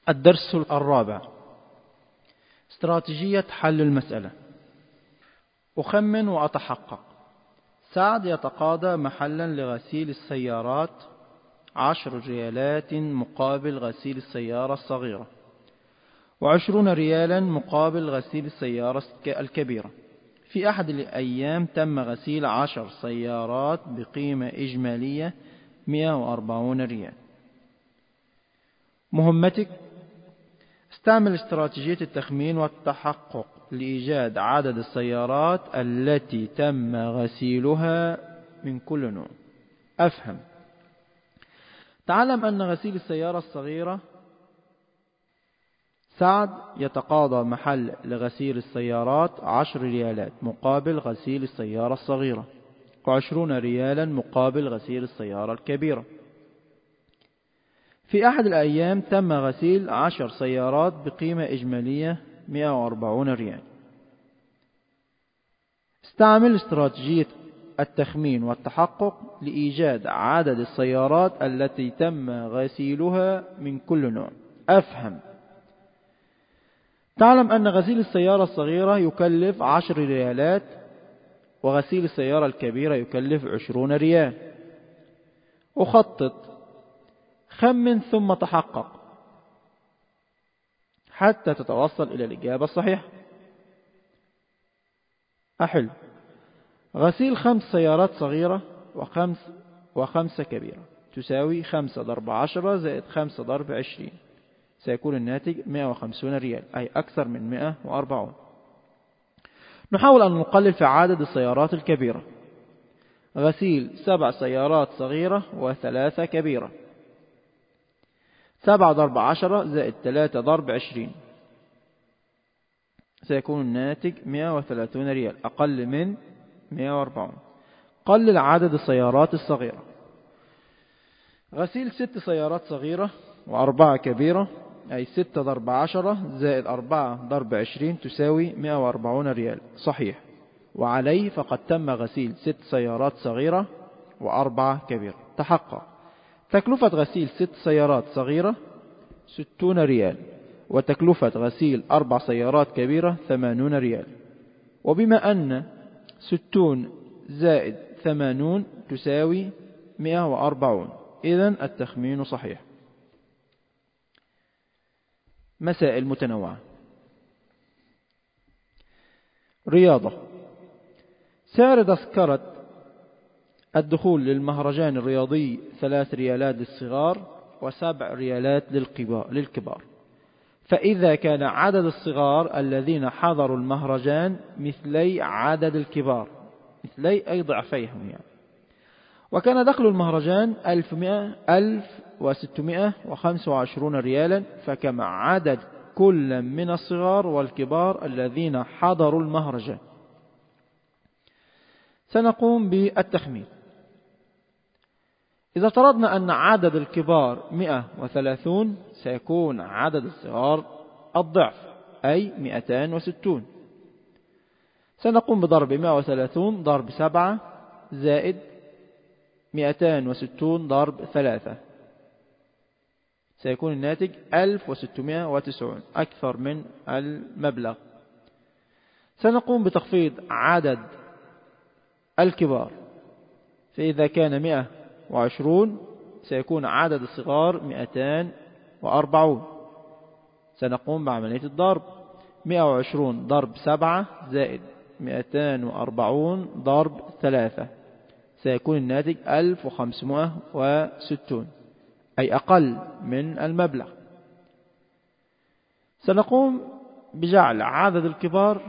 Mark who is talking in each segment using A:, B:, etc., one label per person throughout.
A: الدرس الرابع: استراتيجية حل المسألة. أخمن وأتحقق. سعد يتقاضى محلا لغسيل السيارات 10 ريالات مقابل غسيل السيارة الصغيرة، و20 ريالا مقابل غسيل السيارة الكبيرة. في أحد الأيام تم غسيل 10 سيارات بقيمة إجمالية 140 ريال. مهمتك: استعمل استراتيجية التخمين والتحقق لإيجاد عدد السيارات التي تم غسيلها من كل نوع. أفهم. تعلم أن غسيل السيارة الصغيرة، سعد يتقاضى محل لغسيل السيارات 10 ريالات مقابل غسيل السيارة الصغيرة، و20 ريالا مقابل غسيل السيارة الكبيرة. في أحد الأيام تم غسيل 10 سيارات بقيمة إجمالية 140 ريال. استعمل استراتيجية التخمين والتحقق لإيجاد عدد السيارات التي تم غسيلها من كل نوع. أفهم. تعلم أن غسيل السيارة الصغيرة يكلف 10 ريالات، وغسيل السيارة الكبيرة يكلف 20 ريال. أخطط. خمن ثم تحقق حتى تتوصل إلى الإجابة الصحيحة. أحل. غسيل 5 سيارات صغيرة وخمسة كبيرة تساوي 5 ضرب 10 زائد 5 ضرب 20، سيكون الناتج 150 ريال، أي أكثر من 140. نحاول أن نقلل في عدد السيارات الكبيرة. غسيل 7 سيارات صغيرة و3 كبيرة. 7 ضرب 10 زائد 3 ضرب 20، سيكون الناتج 130 ريال، أقل من 140. قلل عدد السيارات الصغيرة. غسيل 6 سيارات صغيرة و4 كبيرة، أي 6 ضرب 10 زائد 4 ضرب 20 تساوي 140 ريال، صحيح. وعليه فقد تم غسيل 6 سيارات صغيرة و4 كبيرة. تحقق. تكلفة غسيل 6 سيارات صغيرة 60 ريال، وتكلفة غسيل 4 سيارات كبيرة 80 ريال. وبما أن 60 زائد 80 تساوي 140، إذن التخمين صحيح. مسائل متنوعة. رياضة. سعر تذكرة الدخول للمهرجان الرياضي 3 ريالات للصغار و7 ريالات للكبار. فإذا كان عدد الصغار الذين حضروا المهرجان مثلي عدد الكبار، مثلي أي ضعفيهم يعني، وكان دخل المهرجان 1625 ريالا، فكم عدد كل من الصغار والكبار الذين حضروا المهرجان؟ سنقوم بالتخمين. إذا افترضنا أن عدد الكبار 130، سيكون عدد الصغار الضعف، أي 260. سنقوم بضرب 130 ضرب 7 زائد 260 ضرب 3، سيكون الناتج 1690، أكثر من المبلغ. سنقوم بتخفيض عدد الكبار، فإذا كان 120 سيكون عدد الصغار 240. سنقوم بعملية الضرب. 120 ضرب 7 زائد 240 ضرب 3، سيكون الناتج 1560، أي أقل من المبلغ. سنقوم بجعل عدد الكبار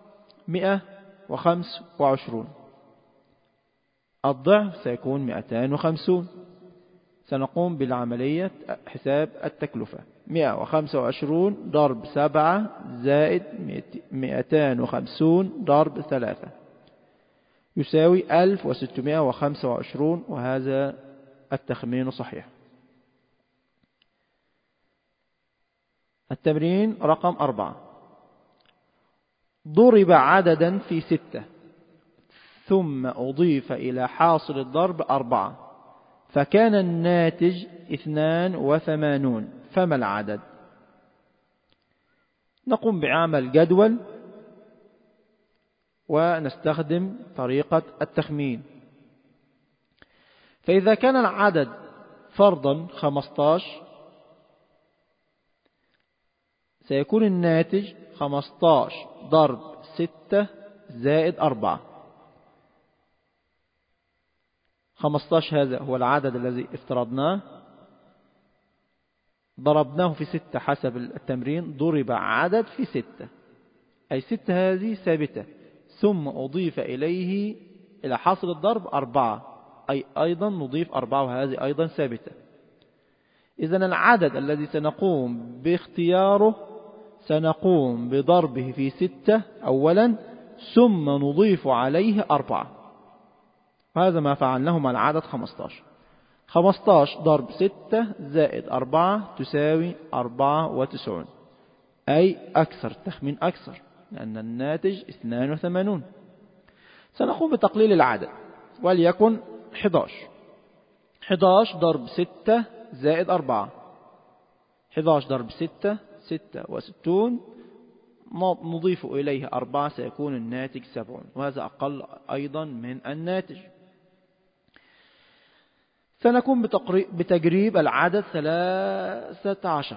A: 125، الضعف سيكون 250. سنقوم بالعملية حساب التكلفة. 125 ضرب 7 زائد 250 ضرب 3 يساوي 1625، وهذا التخمين صحيح. التمرين رقم 4. ضرب عددا في 6 ثم أضيف إلى حاصل الضرب 4، فكان الناتج 82، فما العدد؟ نقوم بعمل جدول ونستخدم طريقة التخمين. فإذا كان العدد فرضا 15 سيكون الناتج 15 ضرب 6 زائد 4. 15 هذا هو العدد الذي افترضناه، ضربناه في 6 حسب التمرين، ضرب عدد في 6، أي 6 هذه ثابتة، ثم أضيف إليه إلى حاصل الضرب 4، أي أيضا نضيف 4، وهذه أيضا ثابتة. إذن العدد الذي سنقوم باختياره سنقوم بضربه في 6 أولا، ثم نضيف عليه 4، وهذا ما فعلناه مع العدد 15. 15 ضرب 6 زائد 4 تساوي 94، أي أكثر، تخمين أكثر، لأن الناتج 82. سنقوم بتقليل العدد، وليكن 11. 11 ضرب 6 زائد 4، 11 ضرب 6 66، نضيف إليه 4 سيكون الناتج 70، وهذا أقل أيضا من الناتج. سنقوم بتجريب العدد 13.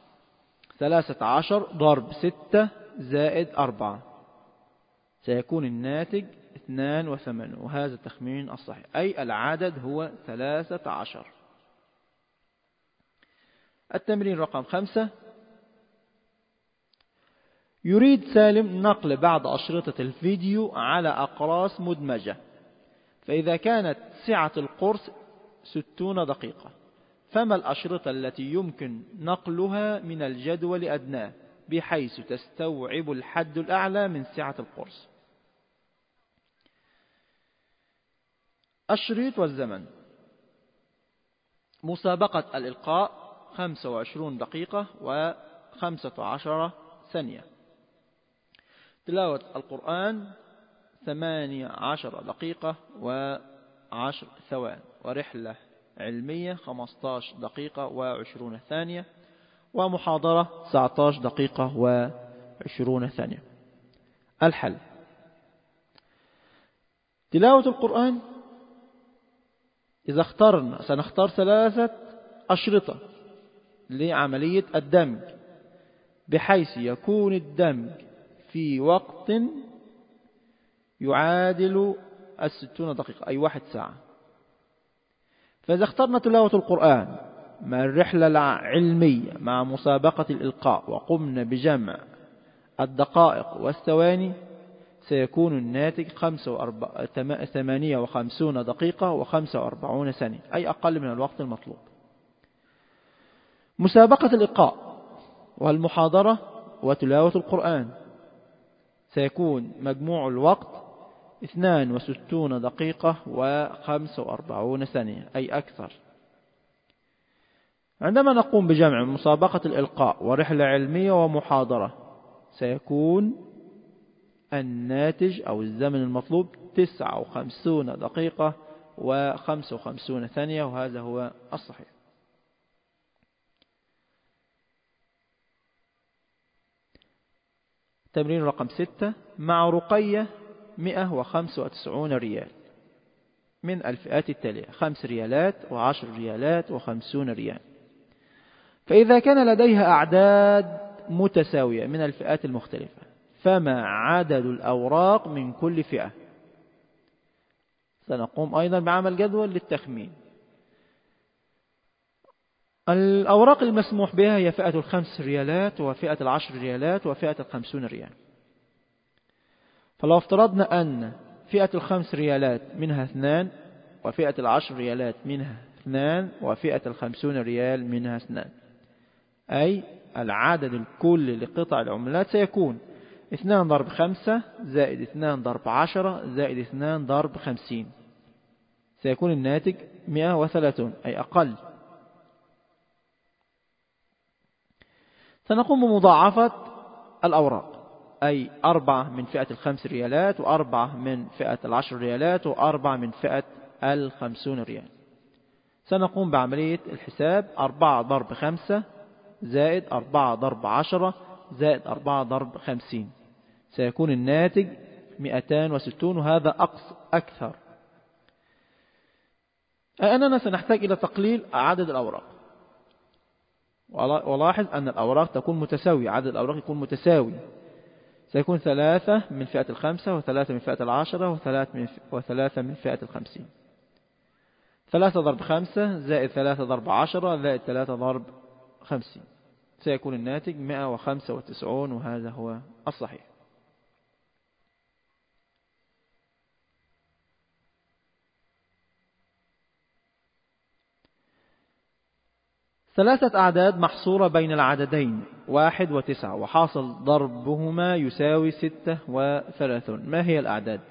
A: 13 ضرب 6 زائد 4 سيكون الناتج 82، وهذا التخمين الصحيح، أي العدد هو 13. التمرين رقم 5. يريد سالم نقل بعض أشرطة الفيديو على أقراص مدمجة، فإذا كانت سعة القرص 60 دقيقة، فما الأشرطة التي يمكن نقلها من الجدول أدناه بحيث تستوعب الحد الأعلى من سعة القرص؟ الشريط والزمن. مسابقة الإلقاء 25 دقيقة و15 ثانية. تلاوة القرآن 18 دقيقة و10 ثواني، ورحلة علمية 15 دقيقة و20 ثانية، ومحاضرة 19 دقيقة و20 ثانية. الحل: تلاوة القرآن إذا اخترنا سنختار 3 أشرطة لعملية الدمج، بحيث يكون الدمج في وقت يعادل 60 دقيقة، أي 1 ساعة. فإذا اخترنا تلاوة القرآن مع الرحلة العلمية مع مسابقة الإلقاء وقمنا بجمع الدقائق والثواني سيكون الناتج 58 دقيقة و45 ثانية، أي أقل من الوقت المطلوب. مسابقة الإلقاء والمحاضرة وتلاوة القرآن سيكون مجموع الوقت 62 دقيقة و45 ثانية، أي أكثر. عندما نقوم بجمع مسابقة الإلقاء ورحلة علمية ومحاضرة سيكون الناتج أو الزمن المطلوب 59 دقيقة و55 ثانية، وهذا هو الصحيح. تمرين رقم 6. مع رقية 195 ريال من الفئات التالية: 5 ريالات و10 ريالات و50 ريال. فإذا كان لديها أعداد متساوية من الفئات المختلفة، فما عدد الأوراق من كل فئة؟ سنقوم أيضا بعمل جدول للتخمين. الأوراق المسموح بها هي فئة 5 ريالات وفئة 10 ريالات وفئة 50 ريال. فلو افترضنا أن فئة 5 ريالات منها 2، وفئة 10 ريالات منها 2، وفئة 50 ريال منها 2، أي العدد الكلي لقطع العملات سيكون 2 ضرب 5 زائد 2 ضرب 10 زائد 2 ضرب 50، سيكون الناتج 130، أي أقل. سنقوم بمضاعفة الأوراق، أي 4 من فئة 5 ريالات و4 من فئة 10 ريالات و4 من فئة 50 ريال. سنقوم بعملية الحساب: 4 ضرب 5 زائد 4 ضرب 10 زائد 4 ضرب 50 سيكون الناتج 260 وهذا أكثر. أننا سنحتاج إلى تقليل عدد الأوراق. ولاحظ أن الأوراق تكون متساوية، عدد الأوراق يكون متساوي، سيكون 3 من فئة 5 و3 من فئة 10 و3 من فئة 50. 3 ضرب 5 زائد 3 ضرب 10 زائد 3 ضرب 50 سيكون الناتج 195 وهذا هو الصحيح. ثلاثة أعداد محصورة بين العددين 1 و9 وحاصل ضربهما يساوي 36. ما هي الأعداد؟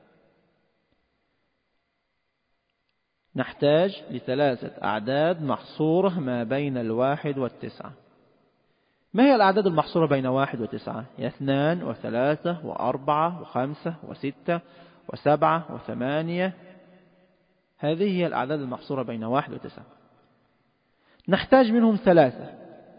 A: نحتاج لثلاثة أعداد محصورة ما بين 1 و9. ما هي الأعداد المحصورة بين 1 و9؟ 2 و3 و4 و5 و6 و7 و8. هذه هي الأعداد المحصورة بين 1 و9. نحتاج منهم 3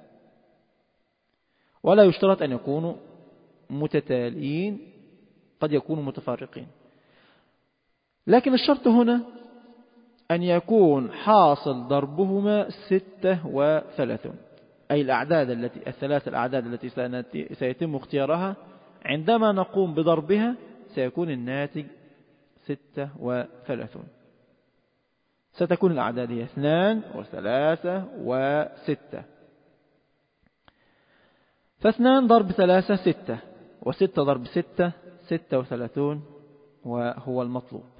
A: ولا يشترط أن يكونوا متتاليين، قد يكونوا متفارقين، لكن الشرط هنا أن يكون حاصل ضربهما 36. أي الثلاث الأعداد التي سيتم اختيارها عندما نقوم بضربها سيكون الناتج 36. ستكون الأعداد هي 2 و3 و6. ف2 ضرب 3 6 و6 ضرب 6 36 وهو المطلوب.